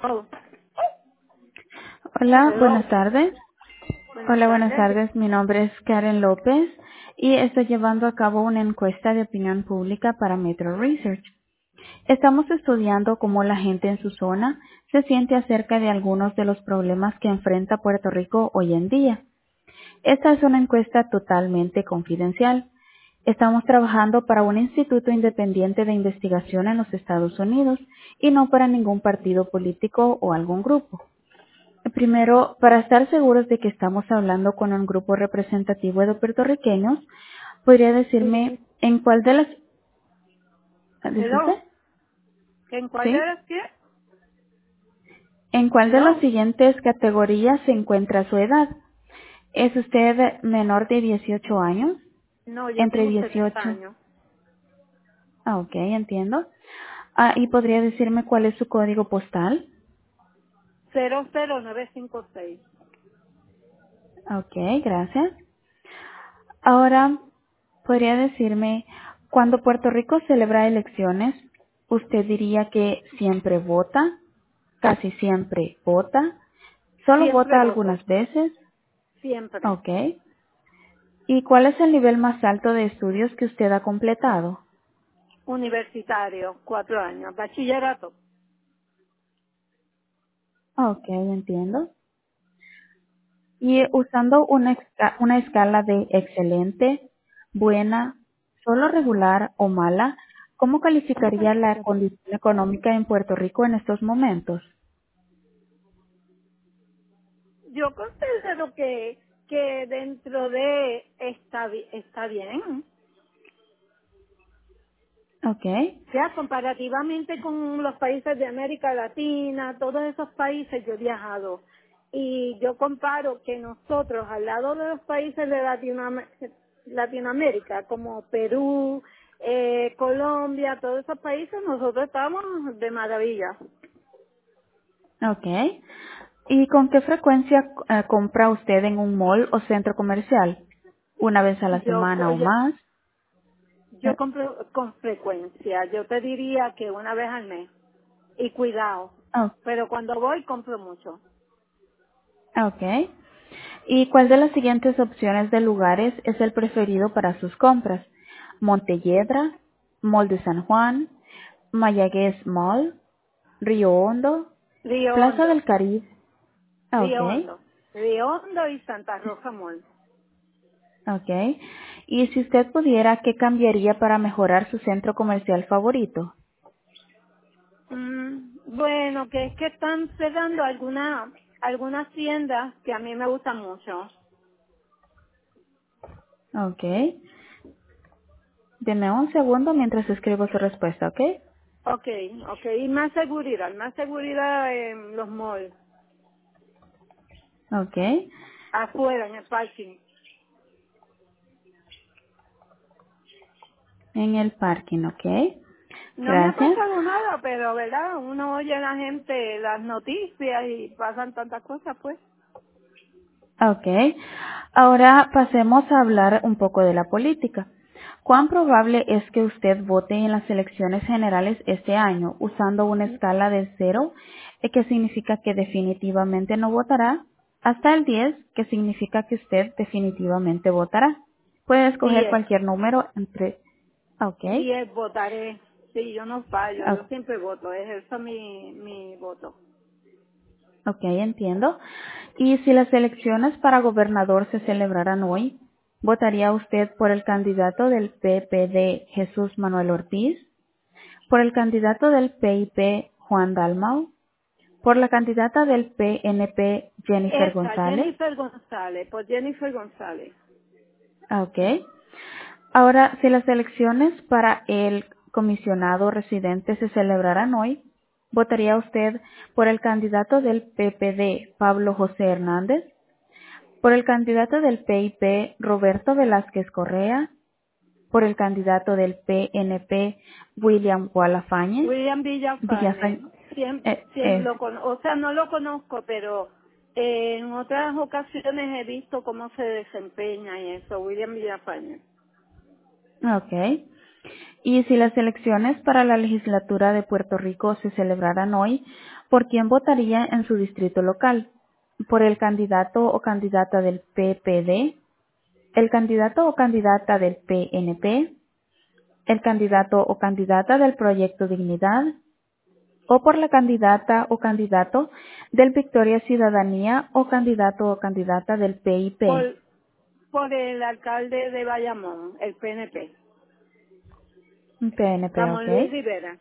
Oh, Hola, hello. buenas tardes. Buenas Hola, buenas tardes. tardes. Mi nombre es Karen López y estoy llevando a cabo una encuesta de opinión pública para Metro Research. Estamos estudiando cómo la gente en su zona se siente acerca de algunos de los problemas que enfrenta Puerto Rico hoy en día. Esta es una encuesta totalmente confidencial. Estamos trabajando para un instituto independiente de investigación en los Estados Unidos y no para ningún partido político o algún grupo. Primero, para estar seguros de que estamos hablando con un grupo representativo de puertorriqueños, ¿podría decirme Sí. en cuál de las, disculpe, Hello. ¿En cuál de sí, las qué? en cuál de las Hello. siguientes categorías se encuentra su edad? ¿Es usted menor de 18 años? No, yo Entre tengo 70 18. años. Ok, entiendo. ¿Y podría decirme cuál es su código postal? 00956. Ok, gracias. Ahora, ¿podría decirme, cuando Puerto Rico celebra elecciones, usted diría que siempre vota, casi siempre vota, solo Siempre vota voto. algunas veces? Siempre. Ok. ¿Y cuál es el nivel más alto de estudios que usted ha completado? Universitario, 4 años. Bachillerato. Ok, entiendo. Y usando una escala de excelente, buena, solo regular o mala, ¿cómo calificaría la condición económica en Puerto Rico en estos momentos? Yo considero que dentro de está bien. Ok, Ya, comparativamente con los países de América Latina, todos esos países yo he viajado. Y yo comparo que nosotros, al lado de los países de Latinoamérica, como Perú, Colombia, todos esos países, nosotros estamos de maravilla. ok. ¿Y con qué frecuencia compra usted en un mall o centro comercial? ¿Una vez a la Yo, semana co- o yo, más? yo compro con frecuencia. Yo te diría que una vez al mes. Y cuidado. Oh, Pero cuando voy, compro mucho. ok. ¿Y cuál de las siguientes opciones de lugares es el preferido para sus compras? Montelledra, Mall de San Juan, Mayagüez Mall, Río Hondo, Río Plaza Hondo. del Caribe. Río Ok, Hondo. Río Hondo y Santa Rosa Mall. ok. Y si usted pudiera, ¿qué cambiaría para mejorar su centro comercial favorito? Bueno, que es que están cerrando algunas tiendas que a mí me gustan mucho. Ok. Deme un segundo mientras escribo su respuesta, ¿ok? Ok, ok. Y más seguridad en los malls, Ok. afuera, en el parking. En el parking, ok. No me ha Gracias. pasado nada, pero, ¿verdad? Uno oye a la gente las noticias y pasan tantas cosas, pues. Ok. Ahora pasemos a hablar un poco de la política. ¿Cuán probable es que usted vote en las elecciones generales este año usando una escala de 0, que significa que definitivamente no votará, hasta el 10, que significa que usted definitivamente votará? Puede escoger 10, cualquier número entre... Ok. 10 votaré. Sí, yo no fallo, Ok, yo siempre voto, es eso mi voto. ok, entiendo. Y si las elecciones para gobernador se celebraran hoy, ¿votaría usted por el candidato del PPD Jesús Manuel Ortiz? ¿Por el candidato del PIP Juan Dalmau? ¿Por la candidata del PNP Jennifer Esa, González? Jennifer González, por Jennifer González. Ok. Ahora, si las elecciones para el comisionado residente se celebraran hoy, ¿votaría usted por el candidato del PPD Pablo José Hernández? ¿Por el candidato del PIP Roberto Velázquez Correa? ¿Por el candidato del PNP William Gualafañe? William Villafañe, Villafañe, siempre o sea, no lo conozco, pero en otras ocasiones he visto cómo se desempeña y eso, William Villafañe. ok. Y si las elecciones para la legislatura de Puerto Rico se celebraran hoy, ¿Por quién votaría en su distrito local? ¿Por el candidato o candidata del PPD? ¿El candidato o candidata del PNP? ¿El candidato o candidata del Proyecto Dignidad? ¿O por la candidata o candidato del Victoria Ciudadanía o candidato o candidata del PIP? Por, por el alcalde de Bayamón, el PNP, PNP, Ramón ok. Luis Rivera.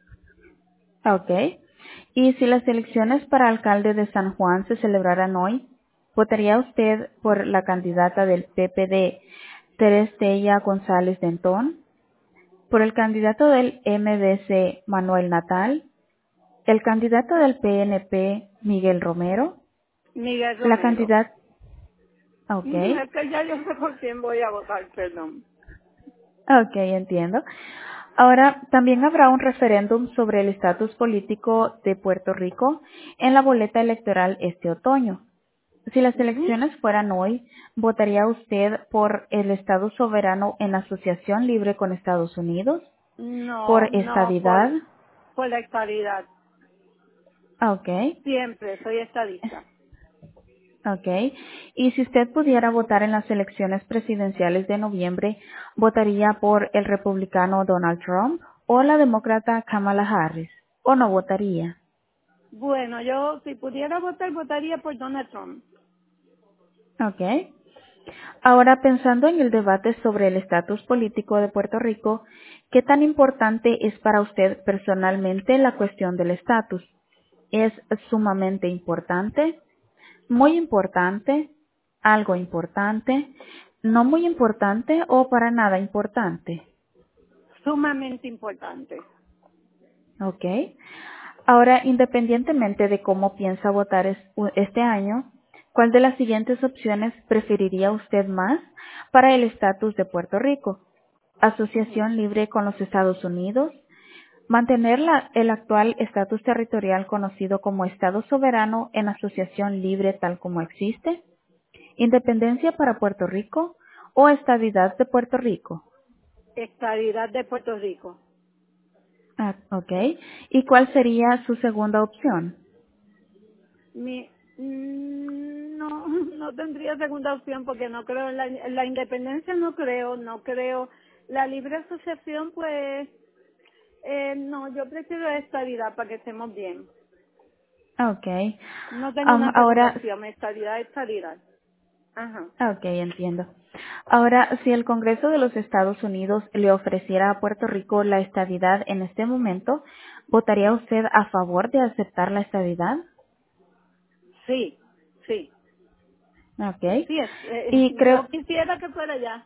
Ok. Y si las elecciones para alcalde de San Juan se celebraran hoy, ¿votaría usted por la candidata del PPD, Terestella González Dentón? ¿Por el candidato del MDC, Manuel Natal? ¿El candidato del PNP, Miguel Romero? Miguel La Romero. candidata... Ok. Es que ya yo sé por quién voy a votar, perdón. Ok, entiendo. Ahora, también habrá un referéndum sobre el estatus político de Puerto Rico en la boleta electoral este otoño. Si las Ujú. elecciones fueran hoy, ¿votaría usted por el Estado soberano en asociación libre con Estados Unidos? No, ¿Por no, estadidad? por la estadidad. Ok, Siempre soy estadista. ok. Y si usted pudiera votar en las elecciones presidenciales de noviembre, ¿votaría por el republicano Donald Trump o la demócrata Kamala Harris? ¿O no votaría? Bueno, yo si pudiera votar, votaría por Donald Trump. Ok. Ahora, pensando en el debate sobre el estatus político de Puerto Rico, ¿qué tan importante es para usted personalmente la cuestión del estatus? ¿Es sumamente importante? ¿Muy importante? ¿Algo importante? ¿No muy importante o para nada importante? Sumamente importante. ¿Ok? Ahora, independientemente de cómo piensa votar este año, ¿cuál de las siguientes opciones preferiría usted más para el estatus de Puerto Rico? Ujú. ¿Asociación libre con los Estados Unidos? ¿Mantener el actual estatus territorial conocido como Estado soberano en asociación libre tal como existe? ¿Independencia para Puerto Rico o estadidad de Puerto Rico? Estadidad de Puerto Rico. Ah, ok. ¿Y cuál sería su segunda opción? No, no tendría segunda opción porque no creo en la independencia, no creo. La libre asociación, pues, no, yo prefiero estabilidad para que estemos bien. Okay. No tengo una segunda Ahora, opción, estabilidad. Ajá. okay, entiendo. Ahora, si el Congreso de los Estados Unidos le ofreciera a Puerto Rico la estadidad en este momento, ¿votaría usted a favor de aceptar la estadidad? Sí, sí, Okay. sí, Y creo, yo quisiera que fuera ya.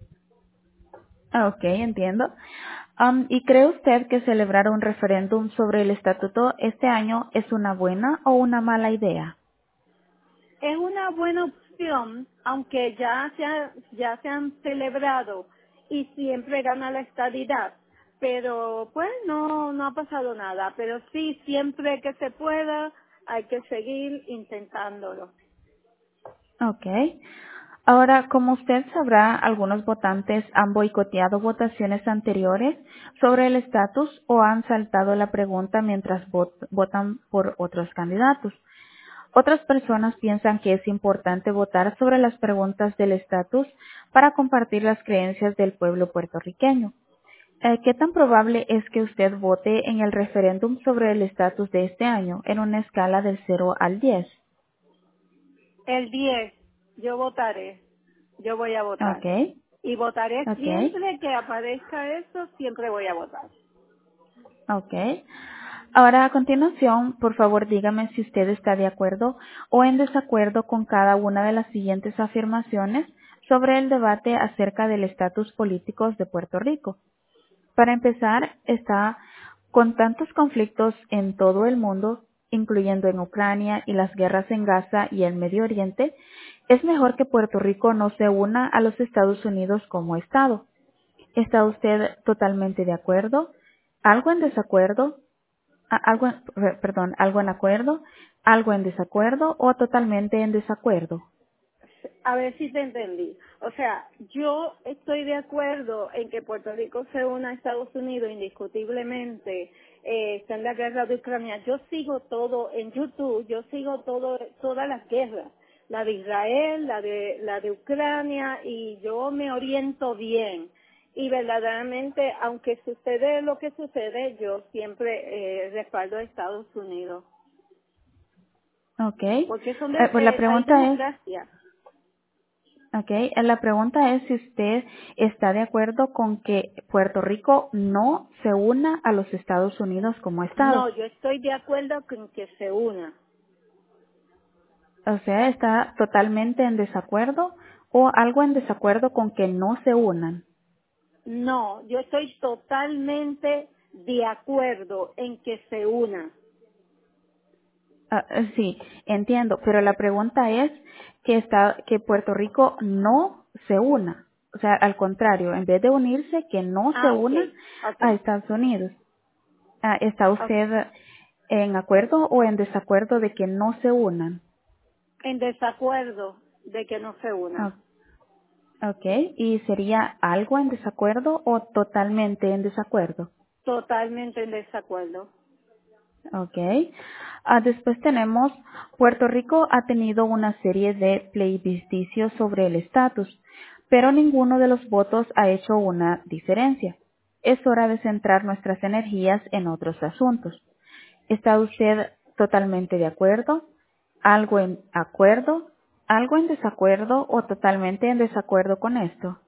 okay, entiendo. ¿Y cree usted que celebrar un referéndum sobre el estatuto este año es una buena o una mala idea? Es una buena opción, aunque ya se han celebrado y siempre gana la estadidad. Pero pues no ha pasado nada. Pero sí, siempre que se pueda, hay que seguir intentándolo. Okay. Ahora, como usted sabrá, algunos votantes han boicoteado votaciones anteriores sobre el estatus o han saltado la pregunta mientras votan por otros candidatos. Otras personas piensan que es importante votar sobre las preguntas del estatus para compartir las creencias del pueblo puertorriqueño. ¿Qué tan probable es que usted vote en el referéndum sobre el estatus de este año en una escala del 0 al 10? El 10, yo voy a votar. Okay, Y votaré okay. siempre que aparezca eso, siempre voy a votar. Ok. Ahora, a continuación, por favor, dígame si usted está de acuerdo o en desacuerdo con cada una de las siguientes afirmaciones sobre el debate acerca del estatus político de Puerto Rico. Para empezar, está con tantos conflictos en todo el mundo, incluyendo en Ucrania y las guerras en Gaza y el Medio Oriente, es mejor que Puerto Rico no se una a los Estados Unidos como Estado. ¿Está usted totalmente de acuerdo? ¿Algo en desacuerdo? Algo en acuerdo, algo en desacuerdo o totalmente en desacuerdo? A ver si te entendí. O sea, yo estoy de acuerdo en que Puerto Rico se una a Estados Unidos indiscutiblemente, está en la guerra de Ucrania. Yo sigo todo en YouTube, yo sigo todas las guerras, la de Israel, la de Ucrania, y yo me oriento bien. Y verdaderamente, aunque sucede lo que sucede, yo siempre respaldo a Estados Unidos, Okay. porque Pues la hay pregunta es, democracia. okay, la pregunta es si usted está de acuerdo con que Puerto Rico no se una a los Estados Unidos como No, Estado. yo estoy de acuerdo con que se una. O sea, está totalmente en desacuerdo o algo en desacuerdo con que no se unan. No, yo estoy totalmente de acuerdo en que se una. Sí, entiendo, pero la pregunta es que Puerto Rico no se una. O sea, al contrario, en vez de unirse, que no se Ah, ok, una ok, a Estados Unidos. ¿Está ok. usted en acuerdo o en desacuerdo de que no se unan? En desacuerdo de que no se una. Ah, Ok, ¿y sería algo en desacuerdo o totalmente en desacuerdo? Totalmente en desacuerdo. Ok. Después tenemos, Puerto Rico ha tenido una serie de plebiscitos sobre el estatus, pero ninguno de los votos ha hecho una diferencia. Es hora de centrar nuestras energías en otros asuntos. ¿Está usted totalmente de acuerdo? ¿Algo en acuerdo? ¿Algo en desacuerdo o totalmente en desacuerdo con esto?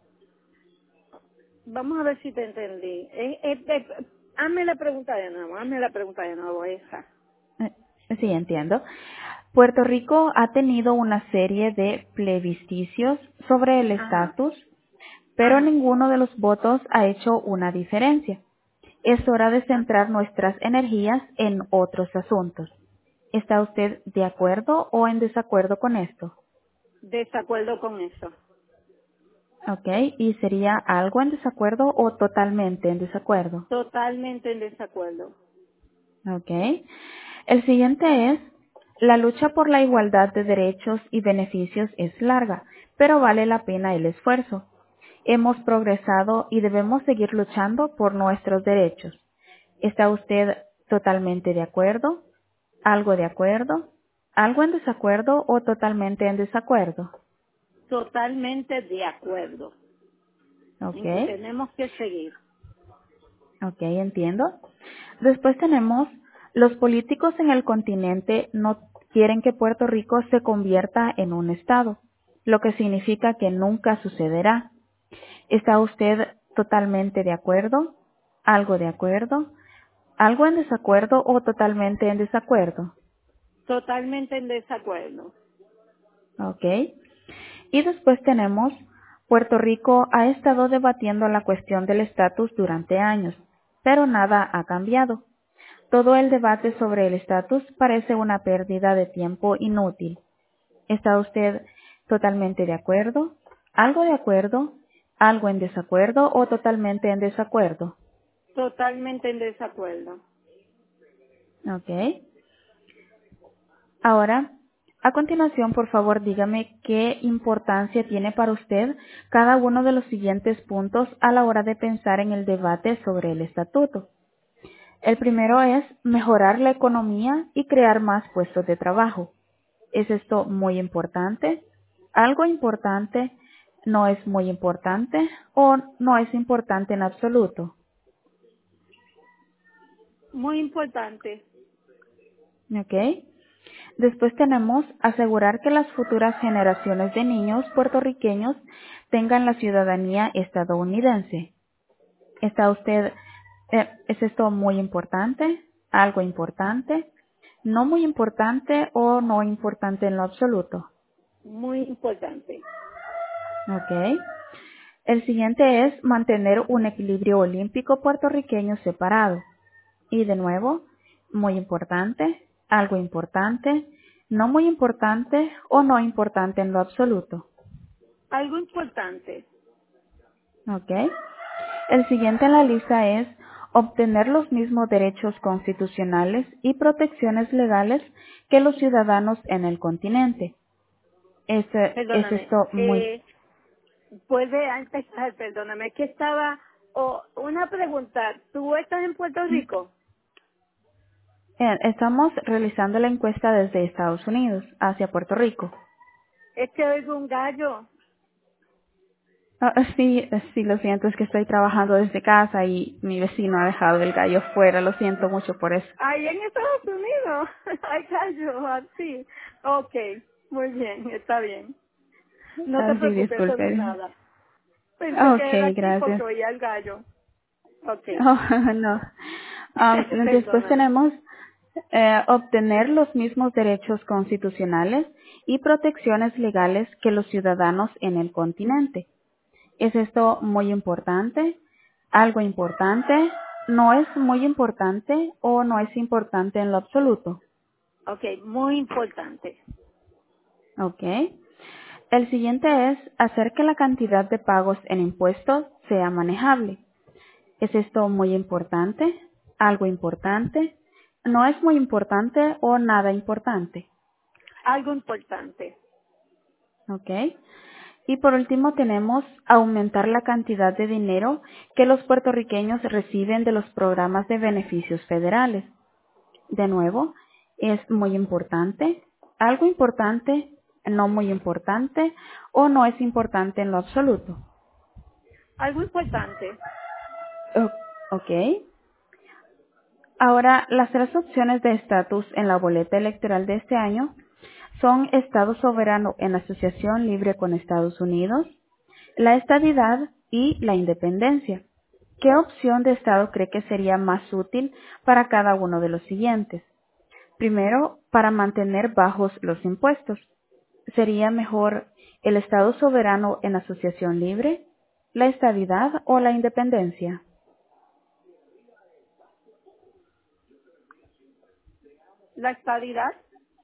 Vamos a ver si te entendí. Hazme la pregunta de nuevo, hazme la pregunta de nuevo esa. Eh, Sí, entiendo. Puerto Rico ha tenido una serie de plebiscitos sobre el Ajá, estatus, pero ajá. ninguno de los votos ha hecho una diferencia. Es hora de Ah, centrar nuestras energías en otros asuntos. ¿Está usted de acuerdo o en desacuerdo con esto? desacuerdo con eso. Ok, ¿y sería algo en desacuerdo o totalmente en desacuerdo? Totalmente en desacuerdo. Ok. El siguiente es, la lucha por la igualdad de derechos y beneficios es larga, pero vale la pena el esfuerzo. Hemos progresado y debemos seguir luchando por nuestros derechos. ¿Está usted totalmente de acuerdo? ¿Algo de acuerdo? ¿Algo en desacuerdo o totalmente en desacuerdo? Totalmente de acuerdo Ok, en que tenemos que seguir. ok, entiendo. Después tenemos, los políticos en el continente no quieren que Puerto Rico se convierta en un estado, lo que significa que nunca sucederá. ¿Está usted totalmente de acuerdo? ¿Algo de acuerdo? ¿Algo en desacuerdo o totalmente en desacuerdo? Totalmente en desacuerdo. Ok. Y después tenemos, Puerto Rico ha estado debatiendo la cuestión del estatus durante años, pero nada ha cambiado. Todo el debate sobre el estatus parece una pérdida de tiempo inútil. ¿Está usted totalmente de acuerdo? ¿Algo de acuerdo? ¿Algo en desacuerdo o totalmente en desacuerdo? Totalmente en desacuerdo. Ok. Ahora, a continuación, por favor, dígame qué importancia tiene para usted cada uno de los siguientes puntos a la hora de pensar en el debate sobre el estatuto. El primero es mejorar la economía y crear más puestos de trabajo. ¿Es esto muy importante? ¿Algo importante? ¿No es muy importante? ¿O no es importante en absoluto? Muy importante. ¿Ok? Después tenemos asegurar que las futuras generaciones de niños puertorriqueños tengan la ciudadanía estadounidense. ¿Está usted, es esto muy importante? ¿Algo importante? ¿No muy importante o no importante en lo absoluto? Muy importante. Ok. El siguiente es mantener un equilibrio olímpico puertorriqueño separado. Y de nuevo, muy importante, algo importante, no muy importante o no importante en lo absoluto. Algo importante. ¿Ok? El siguiente en la lista es obtener los mismos derechos constitucionales y protecciones legales que los ciudadanos en el continente. Es Perdóname. esto muy... Puede empezar, perdóname, que estaba... una pregunta. ¿Tú estás en Puerto Rico? Estamos realizando la encuesta desde Estados Unidos hacia Puerto Rico. Es que oigo un gallo. Sí, sí, lo siento, es que estoy trabajando desde casa y mi vecino ha dejado el gallo fuera, lo siento mucho por eso. Ahí en Estados Unidos hay gallos así. Ok, muy bien, está bien. No te Sí, preocupes, eso no es disculpe. nada. Pensé que era Okay, aquí porque gracias. oía el gallo. Ok, Oh, no. Después perdóname. tenemos obtener los mismos derechos constitucionales y protecciones legales que los ciudadanos en el continente. ¿Es esto muy importante? ¿Algo importante? ¿No es muy importante o no es importante en lo absoluto? Ok, muy importante. Ok. El siguiente es hacer que la cantidad de pagos en impuestos sea manejable. ¿Es esto muy importante? ¿Algo importante? ¿No es muy importante o nada importante? Algo importante. ¿Ok? Y por último tenemos aumentar la cantidad de dinero que los puertorriqueños reciben de los programas de beneficios federales. De nuevo, es muy importante, algo importante, no muy importante o no es importante en lo absoluto. Algo importante. Ok. Ahora, las tres opciones de estatus en la boleta electoral de este año son Estado soberano en asociación libre con Estados Unidos, la estadidad y la independencia. ¿Qué opción de Estado cree que sería más útil para cada uno de los siguientes? Primero, para mantener bajos los impuestos. ¿Sería mejor el Estado soberano en asociación libre, la estadidad o la independencia? La estabilidad.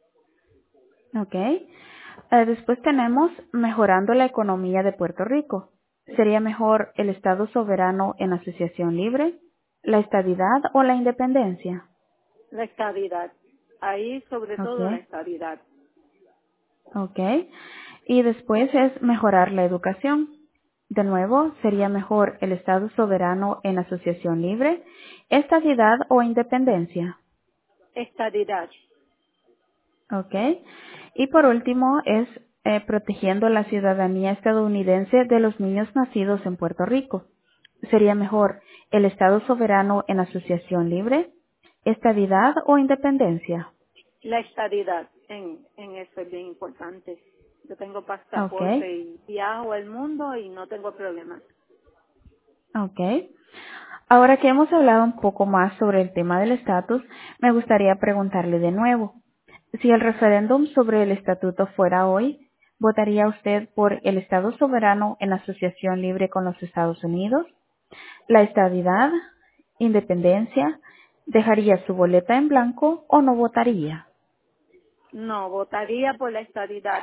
Ok. Después tenemos mejorando la economía de Puerto Rico. ¿Sería mejor el Estado soberano en asociación libre, la estadidad o la independencia? La estabilidad. Ahí sobre Ok. todo la estabilidad. Ok. Y después es mejorar la educación. De nuevo, ¿sería mejor el Estado soberano en asociación libre, estadidad o independencia? Estabilidad. Ok. Y por último es protegiendo la ciudadanía estadounidense de los niños nacidos en Puerto Rico. ¿Sería mejor el Estado soberano en asociación libre, estadidad o independencia? La estabilidad en eso es bien importante. Yo tengo Ok. pasaporte y viajo al mundo y no tengo problemas. Ok. Ahora que hemos hablado un poco más sobre el tema del estatus, me gustaría preguntarle de nuevo. Si el referéndum sobre el estatuto fuera hoy, ¿votaría usted por el Estado soberano en asociación libre con los Estados Unidos, la estadidad, independencia, dejaría su boleta en blanco o no votaría? No, votaría por la estabilidad.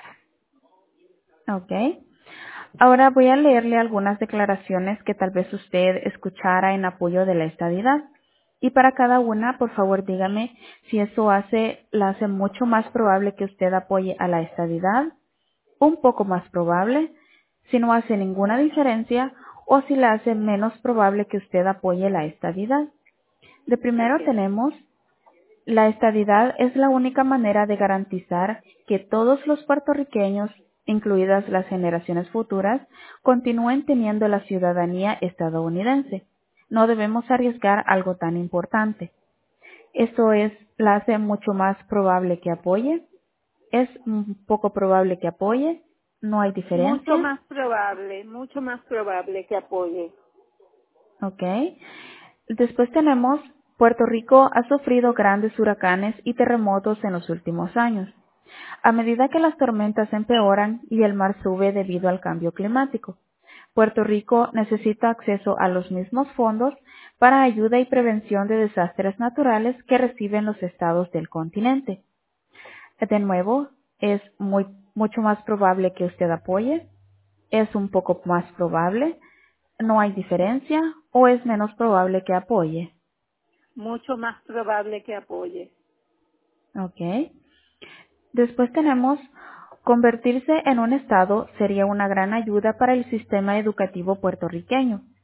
Ok. Ahora voy a leerle algunas declaraciones que tal vez usted escuchara en apoyo de la estadidad. Y para cada una, por favor, dígame si eso la hace mucho más probable que usted apoye a la estadidad, un poco más probable, si no hace ninguna diferencia, o si la hace menos probable que usted apoye la estadidad. De primero Ok. tenemos, la estadidad es la única manera de garantizar que todos los puertorriqueños, incluidas las generaciones futuras, continúen teniendo la ciudadanía estadounidense. No debemos arriesgar algo tan importante. Esto la hace mucho más probable que apoye. Es un poco probable que apoye. No hay diferencia. Mucho más probable que apoye. ¿Ok? Después tenemos, Puerto Rico ha sufrido grandes huracanes y terremotos en los últimos años. A medida que las tormentas empeoran y el mar sube debido al cambio climático, Puerto Rico necesita acceso a los mismos fondos para ayuda y prevención de desastres naturales que reciben los estados del continente. De nuevo, es mucho más probable que usted apoye, es un poco más probable, no hay diferencia o es menos probable que apoye. Mucho más probable que apoye. ¿Ok? Después tenemos, convertirse en un estado sería una gran ayuda para el sistema educativo puertorriqueño.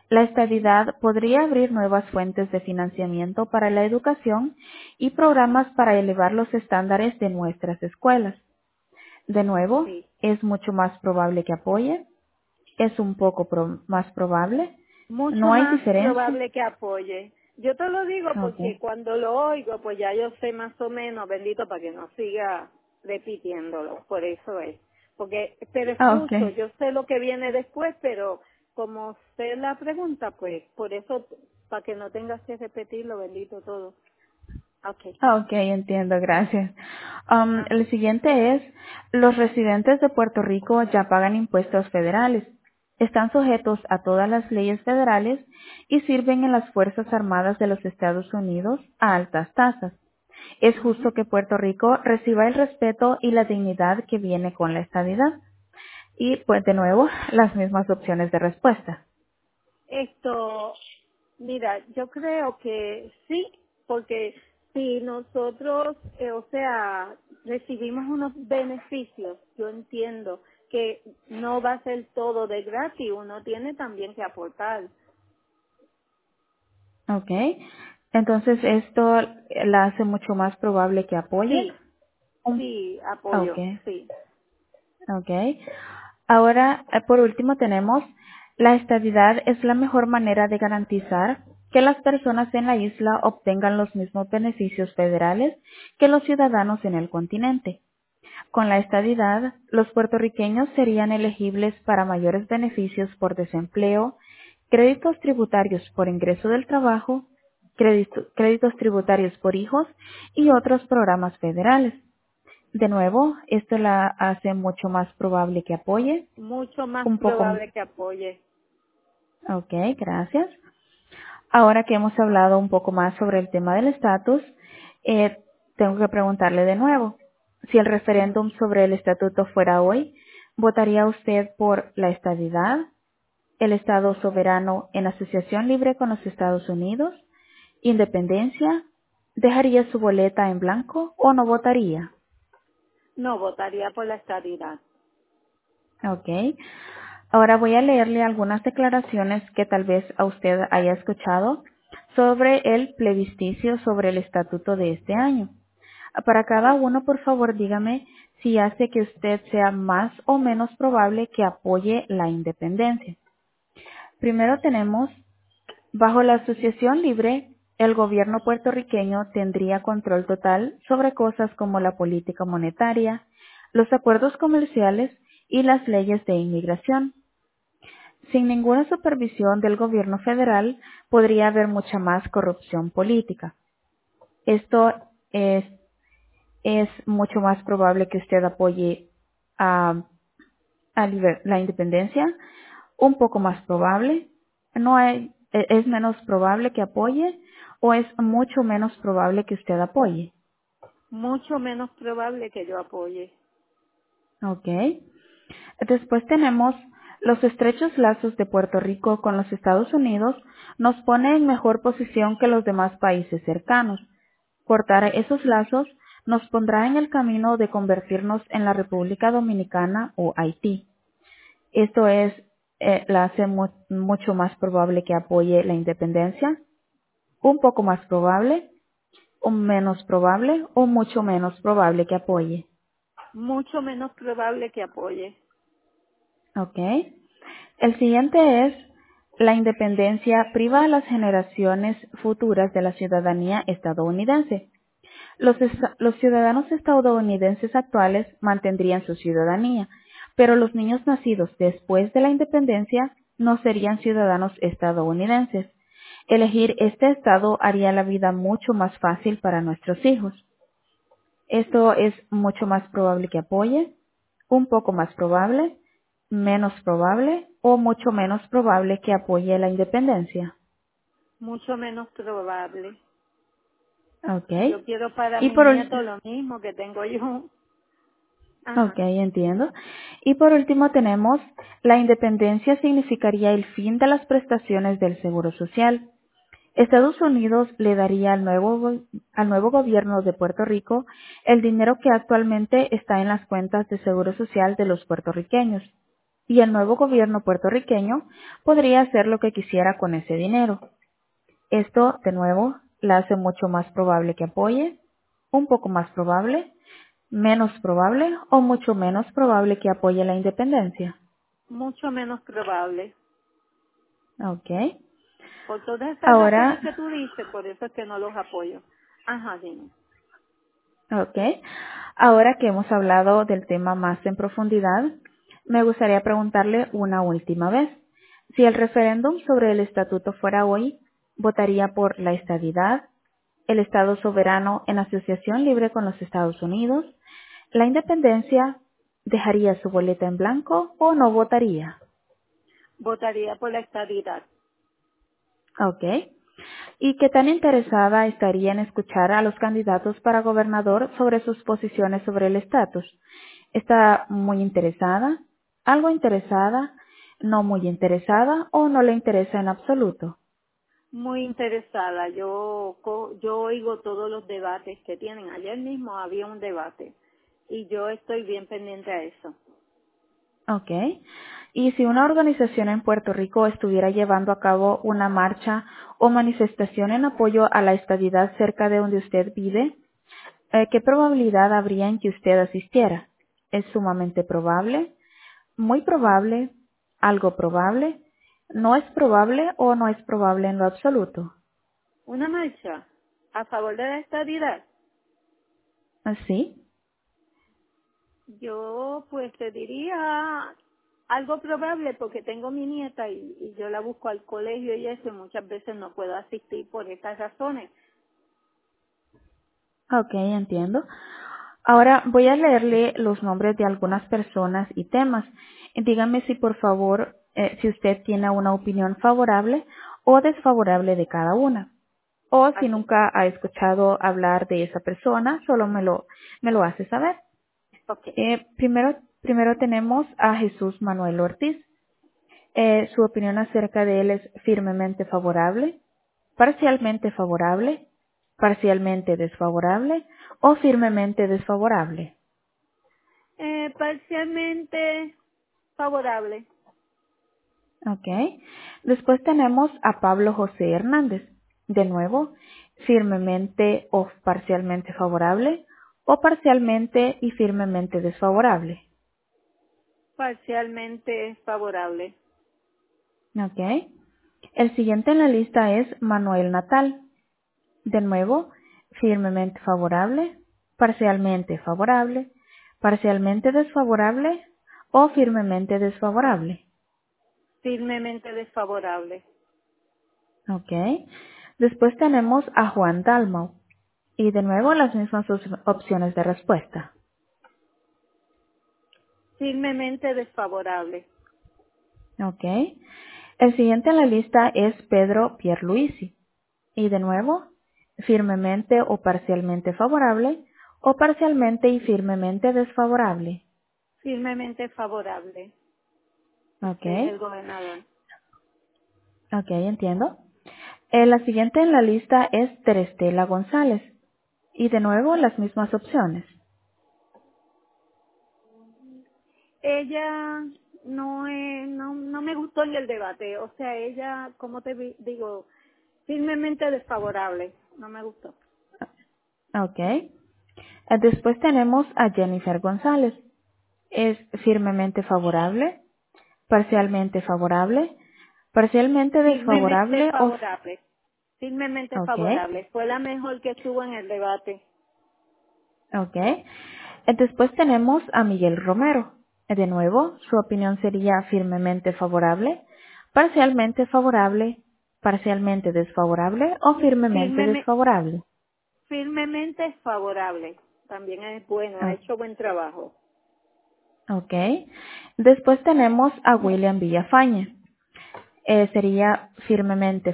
La estadidad podría abrir nuevas fuentes de financiamiento para la educación y programas para elevar los estándares de nuestras escuelas. De nuevo, Sí. es mucho más probable que apoye, es un poco más probable, Mucho no hay más diferencia. probable que apoye. Yo te lo digo porque Okay. cuando lo oigo, pues ya yo sé más o menos, bendito, para que no siga repitiéndolo. Por eso es. Porque, pero es justo, Okay. yo sé lo que viene después, pero como sé la pregunta, pues por eso, para que no tengas que repetirlo, bendito todo. Okay. Okay, entiendo, gracias. Ajá. El siguiente es, los residentes de Puerto Rico ya pagan impuestos federales. Están sujetos a todas las leyes federales y sirven en las Fuerzas Armadas de los Estados Unidos a altas tasas. Es Ujú. justo que Puerto Rico reciba el respeto y la dignidad que viene con la estadidad. Y pues de nuevo, las mismas opciones de respuesta. Esto, mira, yo creo que sí, porque si nosotros, o sea, recibimos unos beneficios, yo entiendo que no va a ser todo de gratis, uno tiene también que aportar. ¿Ok? Entonces esto la hace mucho más probable que apoye. Sí, Un- sí, Ok, apoyo, sí. ok. Ahora, por último, tenemos la estadidad es la mejor manera de garantizar que las personas en la isla obtengan los mismos beneficios federales que los ciudadanos en el continente. Con la estadidad, los puertorriqueños serían elegibles para mayores beneficios por desempleo, créditos tributarios por ingreso del trabajo, créditos tributarios por hijos y otros programas federales. De nuevo, esto la hace mucho más probable que apoye. Mucho más Un poco, probable que apoye. ok, gracias. Ahora que hemos hablado un poco más sobre el tema del estatus, eh, tengo que preguntarle de nuevo. Si el Ujú. referéndum sobre el estatuto fuera hoy, ¿votaría usted por la estadidad, el Estado soberano en asociación libre con los Estados Unidos, independencia, dejaría su boleta en blanco o no votaría? No votaría por la estadidad. Ok. Ahora voy a leerle algunas declaraciones que tal vez a usted haya escuchado sobre el plebiscito sobre el estatuto de este año. Para cada Sí. uno, por favor, dígame si hace que usted sea más o menos probable que apoye la independencia. Primero tenemos, bajo la asociación libre, el gobierno puertorriqueño tendría control total sobre cosas como la política monetaria, los acuerdos comerciales y las leyes de inmigración. Sin ninguna supervisión del gobierno federal, podría haber mucha más corrupción política. Esto es, es mucho más probable que usted apoye a, la independencia, un poco más probable, no hay, es menos probable que apoye o es mucho menos probable que usted apoye. Mucho menos probable que yo apoye. ¿Ok? Después tenemos los estrechos lazos de Puerto Rico con los Estados Unidos nos pone en mejor posición que los demás países cercanos. Cortar esos lazos nos pondrá en el camino de convertirnos en la República Dominicana o Haití. Esto es, la hace mucho más probable que apoye la independencia, un poco más probable, o menos probable, o mucho menos probable que apoye. Mucho menos probable que apoye. ¿Ok? El siguiente es, la independencia priva a las generaciones futuras de la ciudadanía estadounidense. Los ciudadanos estadounidenses actuales mantendrían su ciudadanía, pero los niños nacidos después de la independencia no serían ciudadanos estadounidenses. Elegir este estado haría la vida mucho más fácil para nuestros hijos. Esto es mucho más probable que apoye, un poco más probable, menos probable o mucho menos probable que apoye la independencia. Mucho menos probable. ¿Ok? Yo quiero para Y mi nieto lo mismo que tengo yo. Ok, Ajá. entiendo. Y por último tenemos, la independencia significaría el fin de las prestaciones del Seguro Social. Estados Unidos le daría al nuevo gobierno de Puerto Rico el dinero que actualmente está en las cuentas de Seguro Social de los puertorriqueños. y el nuevo gobierno puertorriqueño podría hacer lo que quisiera con ese dinero. Esto, de nuevo, la hace mucho más probable que apoye, un poco más probable, menos probable o mucho menos probable que apoye la independencia. Mucho menos probable. Ok. Por todas esas razones Ahora, que tú dices, por eso es que no los apoyo. Ajá, dime. ok. Ahora que hemos hablado del tema más en profundidad, me gustaría preguntarle una última vez. Si el referéndum sobre el estatuto fuera hoy, ¿votaría por la estadidad, el Estado soberano en asociación libre con los Estados Unidos, la independencia, dejaría su boleta en blanco o no votaría? Votaría por la estadidad. Ok. ¿Y qué tan interesada estaría en escuchar a los candidatos para gobernador sobre sus posiciones sobre el estatus? ¿Está muy interesada? ¿Algo interesada? ¿No muy interesada o no le interesa en absoluto? Muy interesada. Yo oigo todos los debates que tienen. Ayer mismo había un debate y yo estoy bien pendiente a eso. Ok. Y si una organización en Puerto Rico estuviera llevando a cabo una marcha o manifestación en apoyo a la estadidad cerca de donde usted vive, ¿qué probabilidad habría en que usted asistiera? ¿Es sumamente probable? ¿Muy probable? ¿Algo probable? ¿No es probable o no es probable en lo absoluto? Una marcha a favor de la estadidad. ¿Así? Yo pues te diría algo probable porque tengo mi nieta y yo la busco al colegio y eso y muchas veces no puedo asistir por estas razones. Ok, entiendo. Ahora voy a leerle los nombres de algunas personas y temas. Dígame si por favor, si usted tiene una opinión favorable o desfavorable de cada una. O si Así. nunca ha escuchado hablar de esa persona, solo me lo hace saber. Ok. Primero tenemos a Jesús Manuel Ortiz. Su opinión acerca de él es firmemente favorable, parcialmente desfavorable o firmemente desfavorable. Parcialmente favorable. Ok. Después tenemos a Pablo José Hernández. De nuevo, firmemente o parcialmente favorable o parcialmente y firmemente desfavorable. Parcialmente favorable. Ok. El siguiente en la lista es Manuel Natal. De nuevo, firmemente favorable, parcialmente desfavorable o firmemente desfavorable. Firmemente desfavorable. Ok. Después tenemos a Juan Dalmau. Y de nuevo las mismas opciones de respuesta. Firmemente desfavorable. Ok. El siguiente en la lista es Pedro Pierluisi. Y de nuevo, firmemente o parcialmente favorable o parcialmente y firmemente desfavorable. Firmemente favorable. Ok. Es el gobernador. Ok, entiendo. La siguiente en la lista es Terestela González. Y de nuevo las mismas opciones. Ella no me gustó en el debate. O sea, ella, como digo, firmemente desfavorable. No me gustó. Ok. Después tenemos a Jennifer González. Es firmemente favorable, parcialmente Firmemente desfavorable o... favorable. Firmemente Ok, favorable. Fue la mejor que estuvo en el debate. ok. Después tenemos a Miguel Romero. De nuevo, su opinión sería firmemente favorable, parcialmente desfavorable o firmemente Firmeme- desfavorable. Firmemente favorable. También es bueno, ha O- hecho buen trabajo. Ok. Después tenemos a William Villafañe. Sería firmemente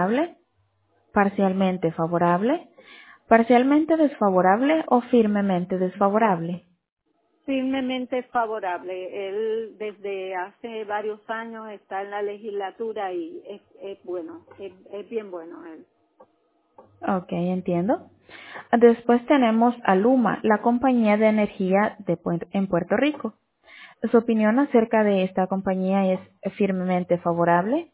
favorable, parcialmente desfavorable o firmemente desfavorable. Firmemente favorable. Él desde hace varios años está en la legislatura y es bueno, es bien bueno él. Ok, entiendo. Después tenemos a Luma, la compañía de energía en Puerto Rico. Su opinión acerca de esta compañía es firmemente favorable,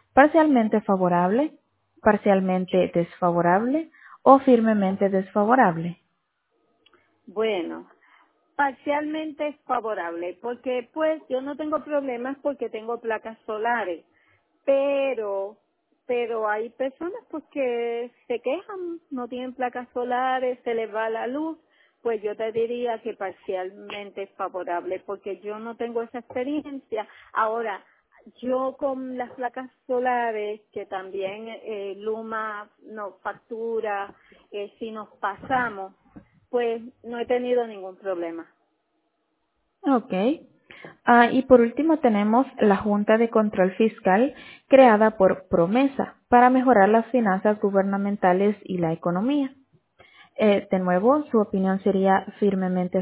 parcialmente desfavorable o firmemente desfavorable. Bueno, parcialmente es favorable, porque pues yo no tengo problemas porque tengo placas solares, pero hay personas pues que se quejan, no tienen placas solares, se les va la luz, pues yo te diría que parcialmente es favorable, porque yo no tengo esa experiencia. Ahora, yo con las placas solares, que también Luma nos factura, si nos pasamos, pues no he tenido ningún problema. Ok. Y por último tenemos la Junta de Control Fiscal creada por Promesa para mejorar las finanzas gubernamentales y la economía. De nuevo, su opinión sería firmemente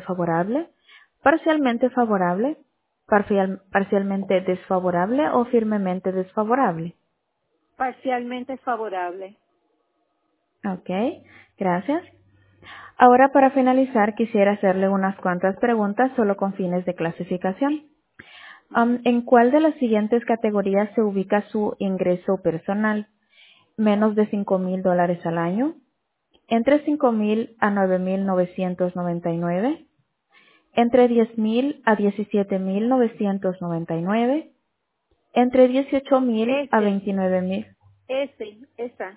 favorable, parcialmente desfavorable o firmemente desfavorable. Parcialmente favorable. Ok, gracias. Ahora para finalizar quisiera hacerle unas cuantas preguntas solo con fines de clasificación. Ujú. ¿En cuál de las siguientes categorías se ubica su ingreso personal? ¿Menos de $5,000 al año? ¿Entre 5,000 a 9,999? ¿Entre 10,000 a 17,999? ¿Entre 18,000 a Ese, 29,000? esa,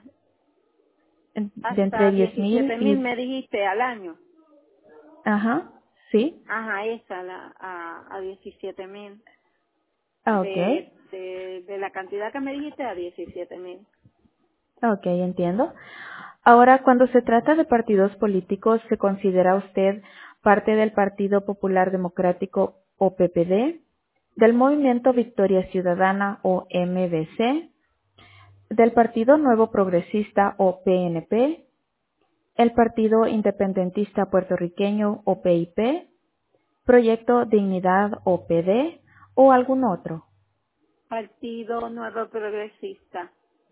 De entre hasta 10,000 17,000 y... me dijiste al año. Ajá, ¿sí? Ajá, esa, a 17,000. Ok, De la cantidad que me dijiste a 17,000. ok, entiendo. Ahora, cuando se trata de partidos políticos, ¿se considera usted parte del Partido Popular Democrático o PPD, del Movimiento Victoria Ciudadana o MVC, del Partido Nuevo Progresista o PNP, el Partido Independentista Puertorriqueño o PIP, Proyecto Dignidad o PD o algún otro? Partido Nuevo Progresista.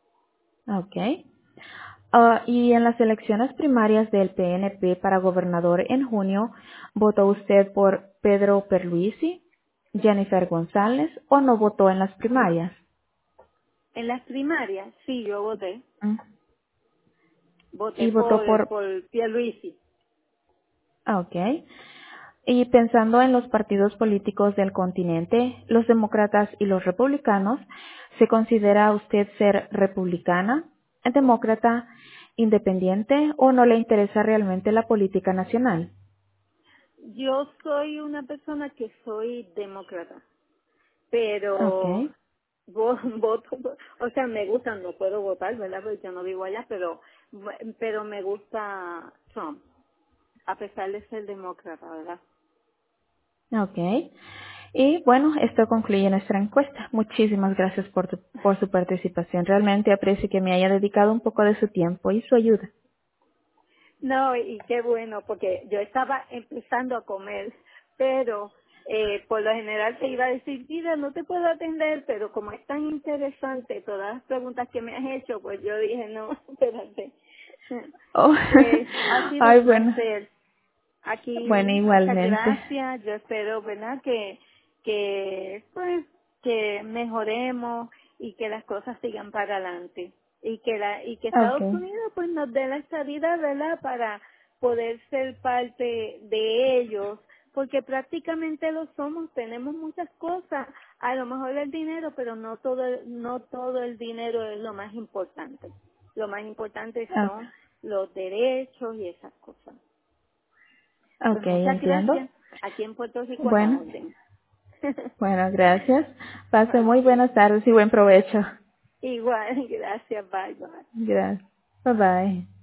Ok. Y en las elecciones primarias del PNP para gobernador en junio, ¿votó usted por Pedro Pierluisi, Jennifer González o no votó en las primarias? En las primarias, sí, yo voté. Mm. Voté Y votó por Pierluisi. ok. Y pensando en los partidos políticos del continente, los demócratas y los republicanos, ¿se considera usted ser republicana, demócrata, independiente o no le interesa realmente la política nacional? Yo soy una persona que soy demócrata, Ok, pero voto, o sea, me gusta, no puedo votar, ¿verdad? Porque yo no vivo allá, pero me gusta Trump, a pesar de ser demócrata, ¿verdad? ok. Y bueno, esto concluye nuestra encuesta. Muchísimas gracias por su participación. Realmente aprecio que me haya dedicado un poco de su tiempo y su ayuda. No, y qué bueno, porque yo estaba empezando a comer, pero por lo general te iba a decir, mira, no te puedo atender, pero como es tan interesante todas las preguntas que me has hecho, pues yo dije, no, espérate. Oh, Pues ha sido ay, un bueno, placer. bueno, Aquí, muchas igualmente. gracias. Yo espero, ¿verdad? Pues, que mejoremos y que las cosas sigan para adelante. Y que Estados Ok, Unidos, pues, nos dé la estabilidad, ¿verdad? Para poder ser parte de ellos. Porque prácticamente lo somos. Tenemos muchas cosas. A lo mejor el dinero, pero no todo el dinero es lo más importante. Lo más importante ok, son los derechos y esas cosas. Pues ok, muchas entiendo. gracias. Aquí en Puerto Rico a la Bueno, orden. bueno, gracias. Pase muy Ok. buenas tardes y buen provecho. Igual, gracias. Bye, bye. Gracias. Bye bye.